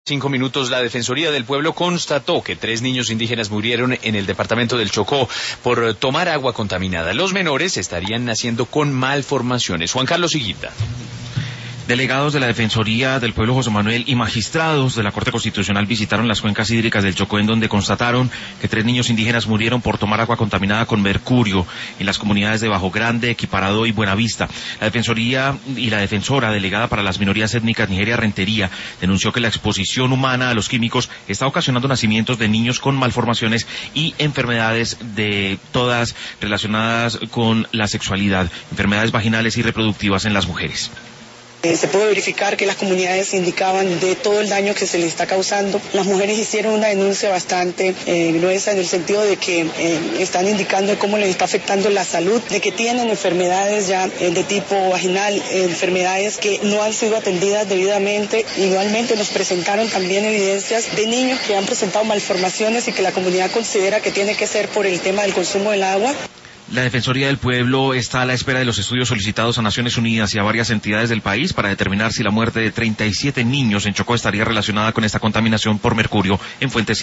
5 minutos, la Defensoría del Pueblo constató que 3 niños indígenas murieron en el departamento del Chocó por tomar agua contaminada. Los menores estarían naciendo con malformaciones. Juan Carlos Higuita. Delegados de la Defensoría del Pueblo, José Manuel, y magistrados de la Corte Constitucional visitaron las cuencas hídricas del Chocó, en donde constataron que 3 niños indígenas murieron por tomar agua contaminada con mercurio en las comunidades de Bajo Grande, Equiparado y Buenavista. La Defensoría y la defensora delegada para las minorías étnicas, Nigeria Rentería, denunció que la exposición humana a los químicos está ocasionando nacimientos de niños con malformaciones y enfermedades de todas relacionadas con la sexualidad, enfermedades vaginales y reproductivas en las mujeres. Se pudo verificar que las comunidades indicaban de todo el daño que se les está causando. Las mujeres hicieron una denuncia bastante gruesa en el sentido de que están indicando cómo les está afectando la salud, de que tienen enfermedades ya de tipo vaginal, enfermedades que no han sido atendidas debidamente. Igualmente nos presentaron también evidencias de niños que han presentado malformaciones y que la comunidad considera que tiene que ser por el tema del consumo del agua. La Defensoría del Pueblo está a la espera de los estudios solicitados a Naciones Unidas y a varias entidades del país para determinar si la muerte de 37 niños en Chocó estaría relacionada con esta contaminación por mercurio en fuentes